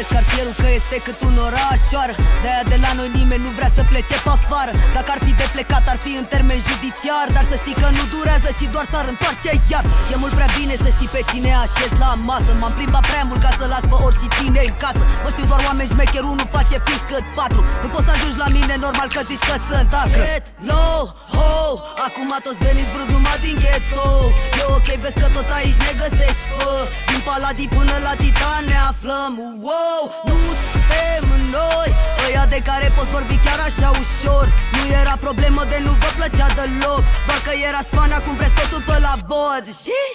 Vezi cartierul că este cât un orașoară. De-aia de la noi nimeni nu vrea să plece pe afară. Dacă ar fi de plecat ar fi în termen judiciar, dar să știi că nu durează și doar s-ar întoarce iar. E mult prea bine să știi pe cine așez la masă. M-am plimbat prea mult ca să las pe oricine în casă. Mă știu doar oameni șmecheri, unul face fix cât patru. Nu poți să ajungi la mine normal că zici că sunt acră. Get low, ho, acum toți veniți brusc numai din ghetto. E ok, vezi că tot aici ne găsești, fă. Din Paladii până la Titan ne aflăm. Wow, nu suntem noi ăia de care poți vorbi chiar așa ușor. Nu era problemă de nu vă plăcea deloc, doar că erați fan, acum vreți totul pe la bod.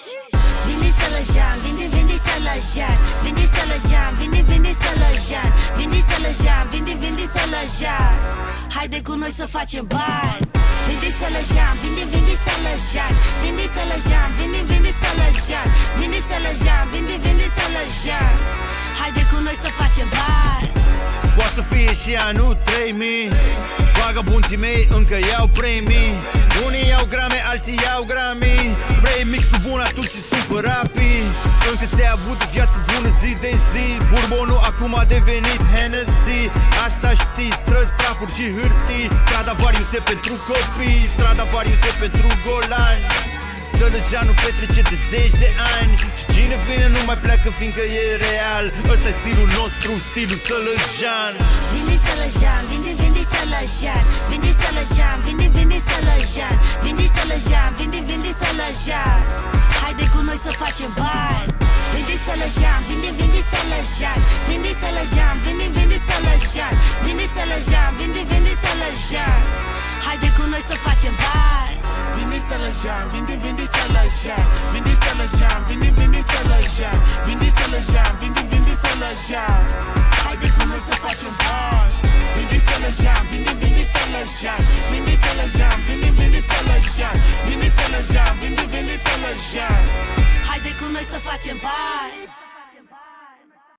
Vinde Sălăjan, vinde Sălăjan, vinde Sălăjan, vinde Sălăjan, vinde Sălăjan, vinde Sălăjan. Haide cu noi să facem bani. Vinde Sălăjan, vinde Sălăjan, vinde Sălăjan, vinde Sălăjan, vinde Sălăjan, vinde Sălăjan. Haide cu noi să facem bani. Poate să fie și anul 3000. Vagabunții mei încă iau premii. Unii iau grame, alții iau grami. Vrei mixul bun, atunci super rapid. Încă se aud viață bună zi de zi. Bourbonul acum a devenit Hennessy. Asta știi, străzi, prafuri și hârtii. Stradavarius e pentru copii, Stradavarius e pentru golani. Sălăjanul petrece de 10 de ani și cine vine nu mai pleacă fiindcă e real. Ăsta e stilul nostru, stilul Sălăjan. Vinde Sălăjan, vinde Sălăjan, vinde Sălăjan, vinde Sălăjan, vinde Sălăjan, vinde Sălăjan. Haide cu noi să facem bani. Vinde Sălăjan, vinde Sălăjan, vinde Sălăjan, vinde Sălăjan, vinde Sălăjan, vinde Sălăjan. Haide cu noi să facem bani. Vinde Sălăjan, vinde Sălăjan, vinde Sălăjan, vinde Sălăjan, vinde Sălăjan, vinde Sălăjan. Haide cu noi să facem bani. Vinde Sălăjan, vinde Sălăjan, vinde Sălăjan, vinde Sălăjan, vinde Sălăjan, vinde Sălăjan. Haide cu noi să facem bani.